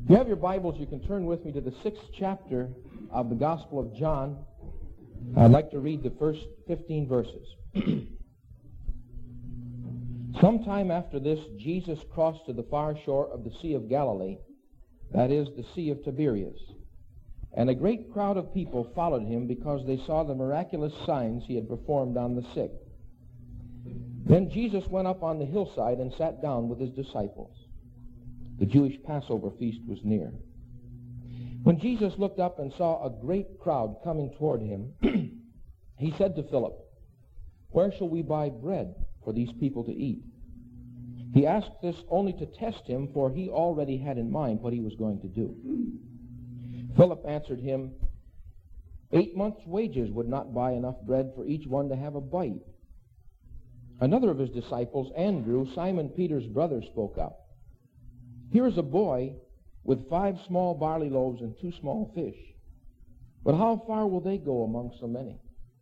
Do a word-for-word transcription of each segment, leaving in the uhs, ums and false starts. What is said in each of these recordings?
If you have your Bibles, you can turn with me to the sixth chapter of the Gospel of John. I'd like to read the first fifteen verses. Sometime after this, Jesus crossed to the far shore of the Sea of Galilee, that is, the Sea of Tiberias. And a great crowd of people followed him because they saw the miraculous signs he had performed on the sick. Then Jesus went up on the hillside and sat down with his disciples. The Jewish Passover feast was near. When Jesus looked up and saw a great crowd coming toward him, he said to Philip, "Where shall we buy bread for these people to eat?" He asked this only to test him, for he already had in mind what he was going to do. Philip answered him, Eight months' wages would not buy enough bread for each one to have a bite." Another of his disciples, Andrew, Simon Peter's brother, spoke up. "Here is a boy with five small barley loaves and two small fish. But how far will they go among so many?"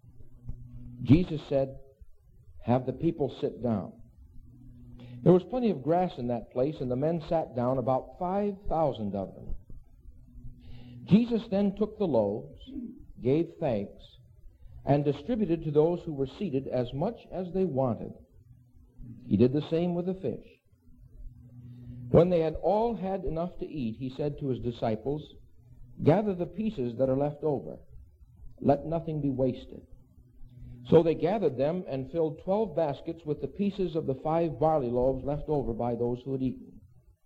Jesus said, "Have the people sit down." There was plenty of grass in that place, and the men sat down, about five thousand of them. Jesus then took the loaves, gave thanks, and distributed to those who were seated as much as they wanted. He did the same with the fish. When they had all had enough to eat, he said to his disciples, "Gather the pieces that are left over. Let nothing be wasted." So they gathered them and filled twelve baskets with the pieces of the five barley loaves left over by those who had eaten.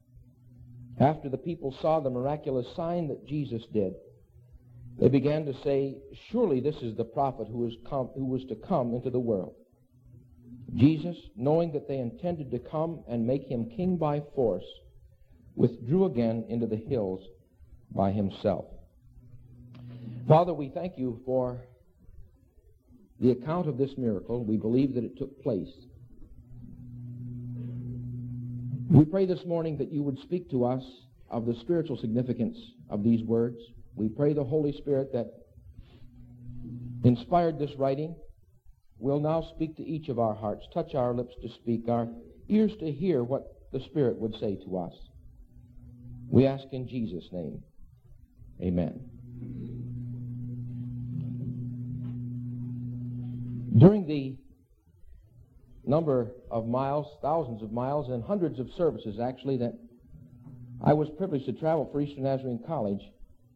After the people saw the miraculous sign that Jesus did, they began to say, "Surely this is the prophet who is come, who was to come into the world." Jesus, knowing that they intended to come and make him king by force, withdrew again into the hills by himself. Father, we thank you for the account of this miracle. We believe that it took place. We pray this morning that you would speak to us of the spiritual significance of these words. We pray the Holy Spirit that inspired this writing will now speak to each of our hearts, touch our lips to speak, our ears to hear what the Spirit would say to us. We ask in Jesus' name. Amen. During the number of miles, thousands of miles, and hundreds of services, actually, that I was privileged to travel for Eastern Nazarene College,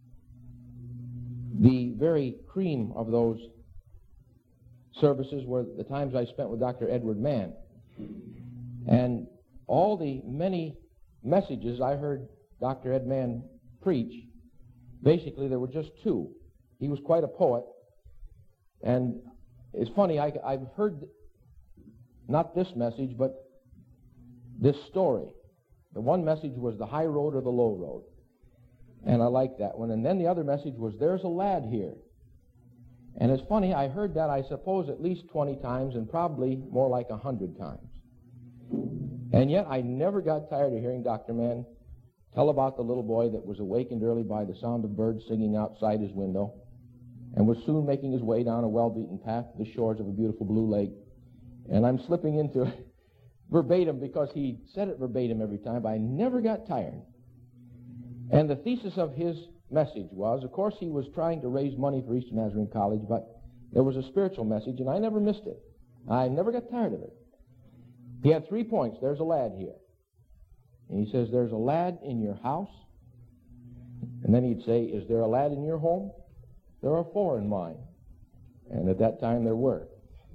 the very cream of those services were the times I spent with Doctor Edward Mann. And all the many messages I heard Doctor Ed Mann preach, basically there were just two. He was quite a poet. And it's funny, I, I've heard not this message, but this story. The one message was the high road or the low road. And I liked that one. And then the other message was, "There's a lad here." And it's funny, I heard that, I suppose, at least twenty times, and probably more like a hundred times. And yet I never got tired of hearing Doctor Mann tell about the little boy that was awakened early by the sound of birds singing outside his window, and was soon making his way down a well-beaten path to the shores of a beautiful blue lake. And I'm slipping into it verbatim because he said it verbatim every time, but I never got tired. And the thesis of his message was, of course, he was trying to raise money for Eastern Nazarene College, but there was a spiritual message, and I never missed it. I never got tired of it. He had three points. There's a lad here. And he says, "There's a lad in your house." And then he'd say, "Is there a lad in your home?" "There are four in mine." And at that time there were.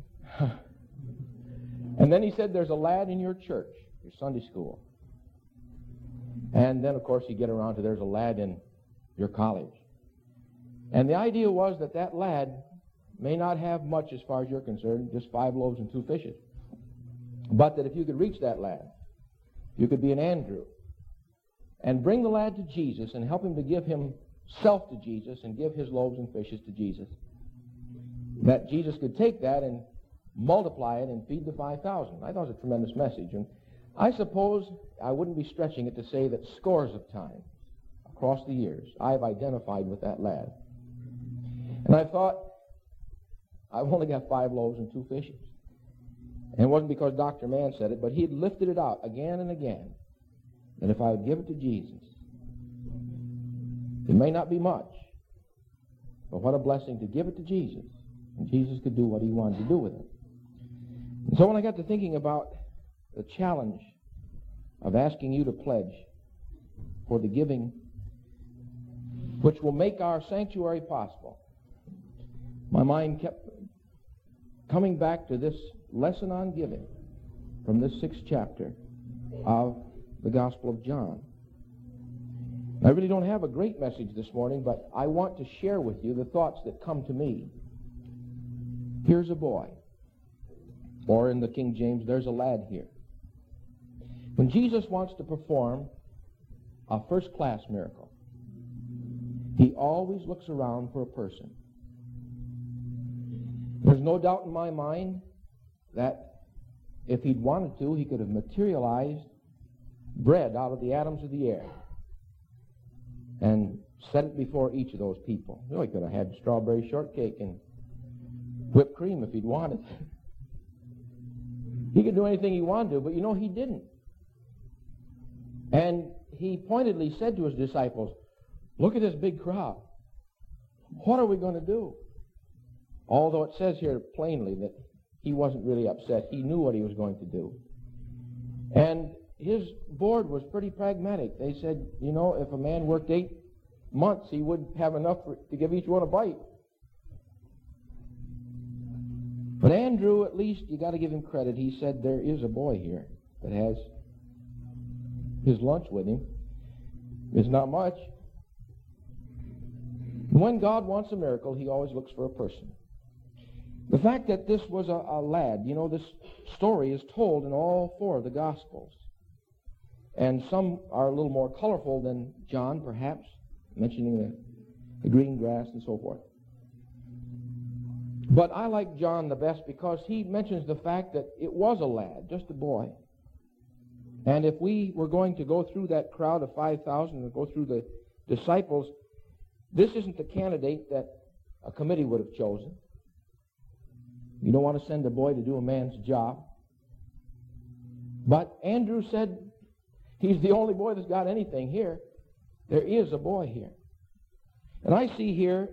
And then he said, "There's a lad in your church, your Sunday school." And then, of course, you get around to "There's a lad in your college." And the idea was that that lad may not have much as far as you're concerned, just five loaves and two fishes. But that if you could reach that lad, you could be an Andrew and bring the lad to Jesus and help him to give himself to Jesus and give his loaves and fishes to Jesus, that Jesus could take that and multiply it and feed the five thousand. I thought it was a tremendous message. And I suppose I wouldn't be stretching it to say that scores of times across the years I've identified with that lad. And I thought, I've only got five loaves and two fishes. And it wasn't because Doctor Mann said it, but he had lifted it out again and again, that if I would give it to Jesus, It may not be much, but what a blessing to give it to Jesus. And Jesus could do what he wanted to do with it. And so when I got to thinking about the challenge of asking you to pledge for the giving which will make our sanctuary possible, my mind kept coming back to this lesson on giving from this sixth chapter of the Gospel of John. I really don't have a great message this morning, but I want to share with you the thoughts that come to me. Here's a boy, or in the King James, there's a lad here. When Jesus wants to perform a first-class miracle, he always looks around for a person. There's no doubt in my mind that if he'd wanted to, he could have materialized bread out of the atoms of the air and set it before each of those people. You know, he could have had strawberry shortcake and whipped cream if he'd wanted. He could do anything he wanted to, but you know, he didn't. And he pointedly said to his disciples, look at this big crowd. What are we going to do? Although it says here plainly that he wasn't really upset. He knew what he was going to do. And his board was pretty pragmatic. They said, you know, if a man worked eight months, he would have enough for, to give each one a bite. But Andrew, at least, you got to give him credit. He said, there is a boy here that has his lunch with him. It's not much. When God wants a miracle, he always looks for a person. The fact that this was a, a lad, you know, this story is told in all four of the Gospels. And some are a little more colorful than John, perhaps, mentioning the, the green grass and so forth. But I like John the best because he mentions the fact that it was a lad, just a boy. And if we were going to go through that crowd of five thousand and go through the disciples, this isn't the candidate that a committee would have chosen. You don't want to send a boy to do a man's job. But Andrew said, he's the only boy that's got anything here. There is a boy here. And I see here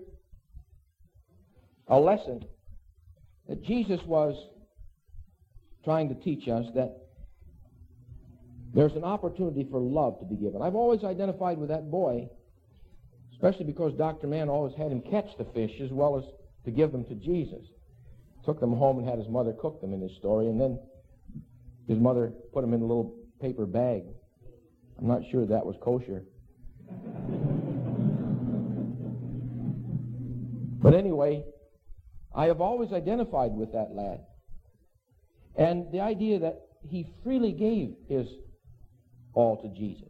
a lesson that Jesus was trying to teach us, that there's an opportunity for love to be given. I've always identified with that boy, especially because Doctor Mann always had him catch the fish as well as to give them to Jesus. Took them home and had his mother cook them in his story, and then his mother put them in a little paper bag. I'm not sure that was kosher. But anyway, I have always identified with that lad. And the idea that he freely gave his all to Jesus.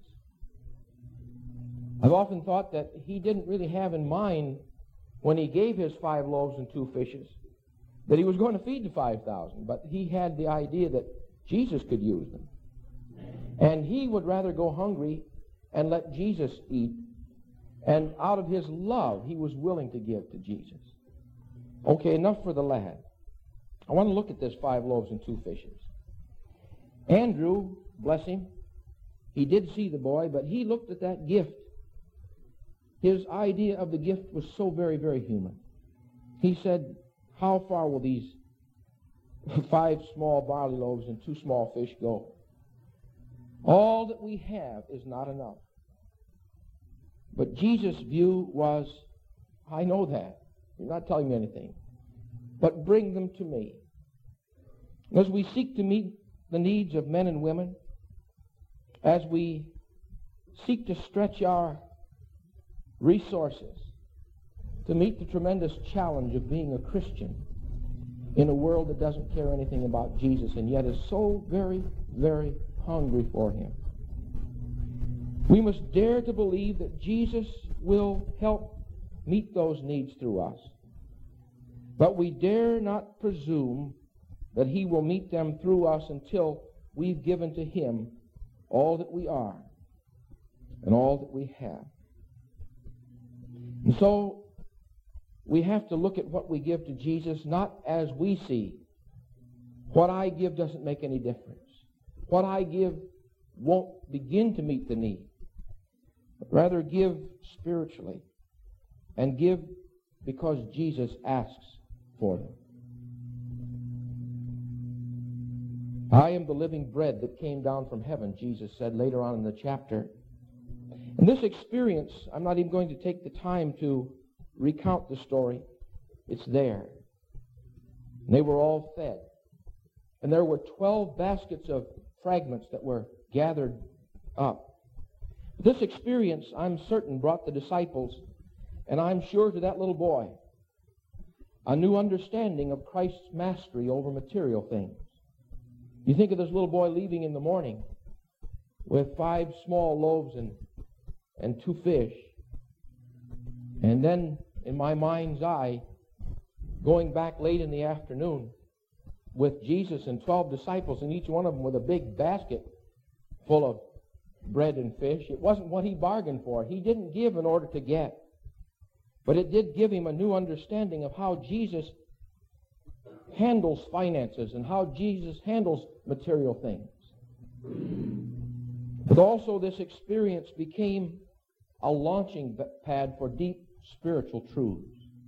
I've often thought that he didn't really have in mind, when he gave his five loaves and two fishes, that he was going to feed the five thousand, but he had the idea that Jesus could use them. And he would rather go hungry and let Jesus eat, and out of his love, he was willing to give to Jesus. Okay, enough for the lad. I want to look at this five loaves and two fishes. Andrew, bless him, he did see the boy, but he looked at that gift. His idea of the gift was so very, very human. He said, how far will these five small barley loaves and two small fish go? All that we have is not enough. But Jesus' view was, I know that. You're not telling me anything. But bring them to me. As we seek to meet the needs of men and women, as we seek to stretch our resources to meet the tremendous challenge of being a Christian in a world that doesn't care anything about Jesus and yet is so very, very hungry for him, we must dare to believe that Jesus will help meet those needs through us. But we dare not presume that he will meet them through us until we've given to him all that we are and all that we have. And so we have to look at what we give to Jesus not as we see. What I give doesn't make any difference. What I give won't begin to meet the need. Rather, give spiritually, and give because Jesus asks for them. I am the living bread that came down from heaven, Jesus said later on in the chapter. And this experience, I'm not even going to take the time to recount the story. It's there. And they were all fed. And there were twelve baskets of fragments that were gathered up. This experience, I'm certain, brought the disciples, and I'm sure to that little boy, a new understanding of Christ's mastery over material things. You think of this little boy leaving in the morning with five small loaves and, and two fish. And then, in my mind's eye, going back late in the afternoon with Jesus and twelve disciples, and each one of them with a big basket full of bread and fish. It wasn't what he bargained for. He didn't give in order to get. But it did give him a new understanding of how Jesus handles finances and how Jesus handles material things. But also this experience became a launching pad for deep spiritual truths.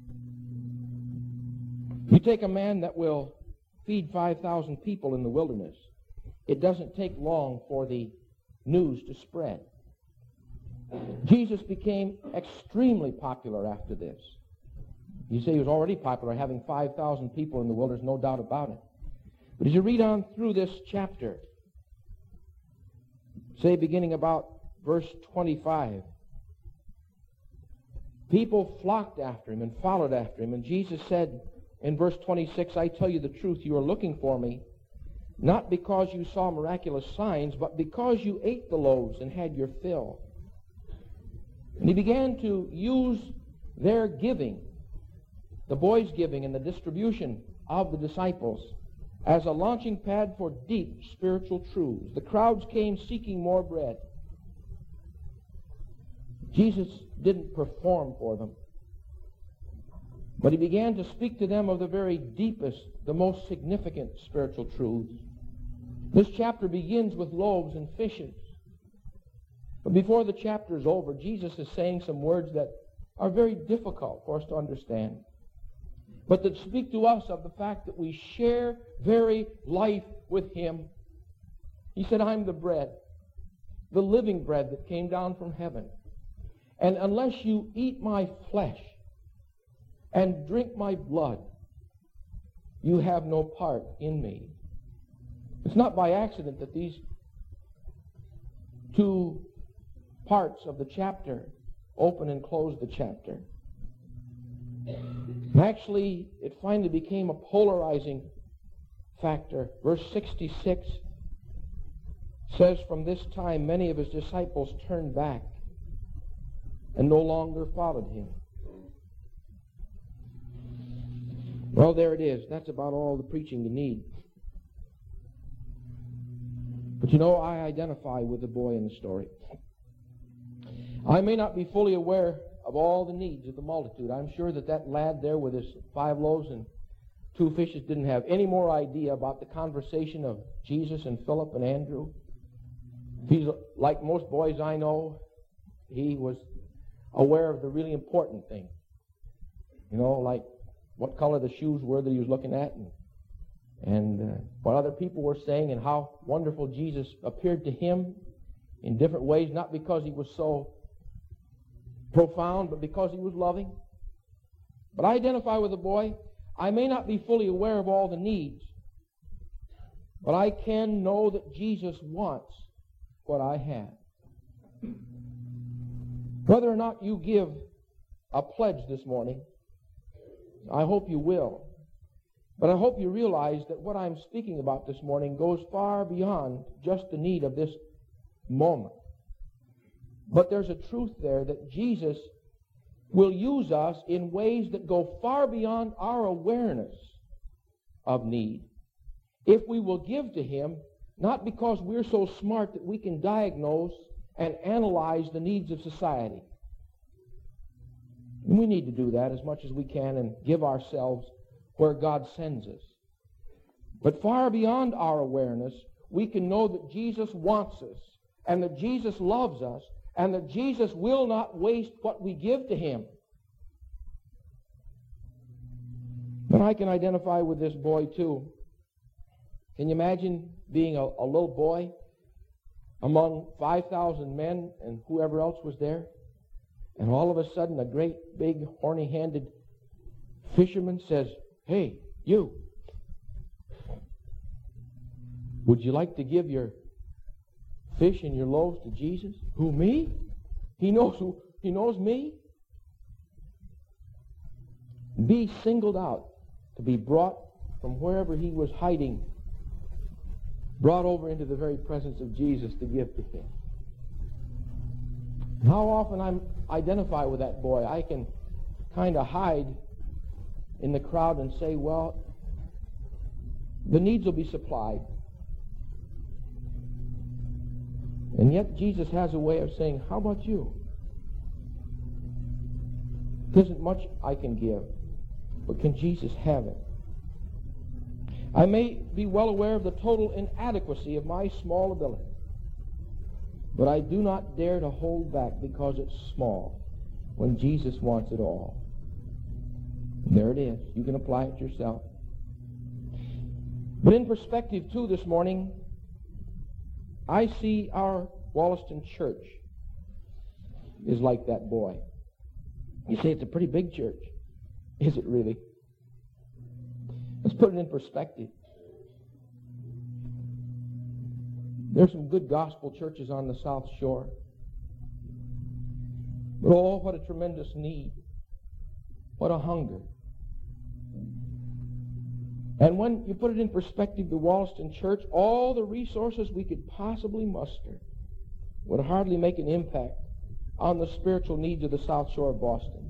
You take a man that will feed five thousand people in the wilderness. It doesn't take long for the news to spread. Jesus became extremely popular after this. You say he was already popular, having five thousand people in the wilderness, no doubt about it. But as you read on through this chapter, say beginning about verse twenty-five, people flocked after him and followed after him. And Jesus said in verse twenty-six, I tell you the truth, you are looking for me, not because you saw miraculous signs, but because you ate the loaves and had your fill. And he began to use their giving, the boys' giving and the distribution of the disciples, as a launching pad for deep spiritual truths. The crowds came seeking more bread. Jesus didn't perform for them, but he began to speak to them of the very deepest, the most significant spiritual truths. This chapter begins with loaves and fishes. But before the chapter is over, Jesus is saying some words that are very difficult for us to understand, but that speak to us of the fact that we share very life with him. He said, I'm the bread, the living bread that came down from heaven. And unless you eat my flesh and drink my blood, you have no part in me. It's not by accident that these two parts of the chapter open and close the chapter. Actually, it finally became a polarizing factor. Verse sixty-six says, from this time many of his disciples turned back and no longer followed him. Well, there it is. That's about all the preaching you need. But you know, I identify with the boy in the story. I may not be fully aware of all the needs of the multitude. I'm sure that that lad there with his five loaves and two fishes didn't have any more idea about the conversation of Jesus and Philip and Andrew. He's like most boys I know, he was aware of the really important thing. You know, like what color the shoes were that he was looking at, and, and uh, what other people were saying, and how wonderful Jesus appeared to him in different ways, not because he was so profound, but because he was loving. But I identify with the boy. I may not be fully aware of all the needs, but I can know that Jesus wants what I have. Whether or not you give a pledge this morning, I hope you will. But I hope you realize that what I'm speaking about this morning goes far beyond just the need of this moment. But there's a truth there that Jesus will use us in ways that go far beyond our awareness of need. If we will give to him, not because we're so smart that we can diagnose and analyze the needs of society. And we need to do that as much as we can and give ourselves where God sends us. But far beyond our awareness, we can know that Jesus wants us and that Jesus loves us and that Jesus will not waste what we give to him. But I can identify with this boy too. Can you imagine being a, a little boy among five thousand men and whoever else was there? And all of a sudden a great big horny-handed fisherman says, "Hey, you, would you like to give your fish and your loaves to Jesus?" Who, me? He knows who, he knows me. Be singled out to be brought from wherever he was hiding, brought over into the very presence of Jesus to give to him. How often I identify with that boy. I can kind of hide in the crowd and say, well, the needs will be supplied. And yet Jesus has a way of saying, how about you? There isn't much I can give, but can Jesus have it? I may be well aware of the total inadequacy of my small ability, but I do not dare to hold back because it's small when Jesus wants it all. There it is. You can apply it yourself. But in perspective, too, this morning, I see our Wollaston church is like that boy. You say it's a pretty big church. Is it really? Let's put it in perspective. There's some good gospel churches on the South Shore. But oh, what a tremendous need. What a hunger. And when you put it in perspective, the Wollaston church, all the resources we could possibly muster would hardly make an impact on the spiritual needs of the South Shore of Boston.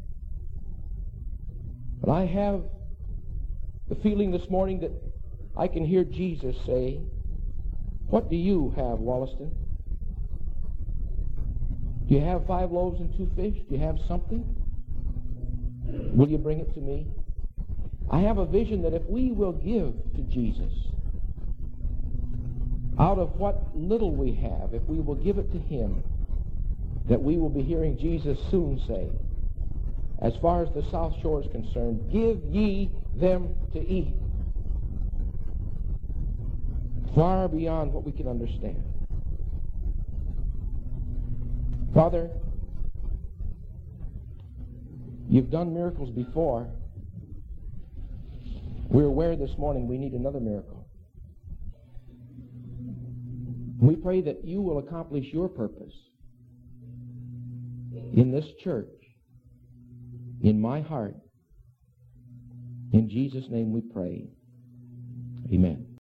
But I have the feeling this morning that I can hear Jesus say, what do you have, Wollaston? Do you have five loaves and two fish? Do you have something? Will you bring it to me? I have a vision that if we will give to Jesus out of what little we have, if we will give it to him, that we will be hearing Jesus soon say, as far as the South Shore is concerned, give ye them to eat. Far beyond what we can understand. Father, you've done miracles before. We're aware this morning we need another miracle. We pray that you will accomplish your purpose in this church, in my heart. In Jesus' name we pray. Amen.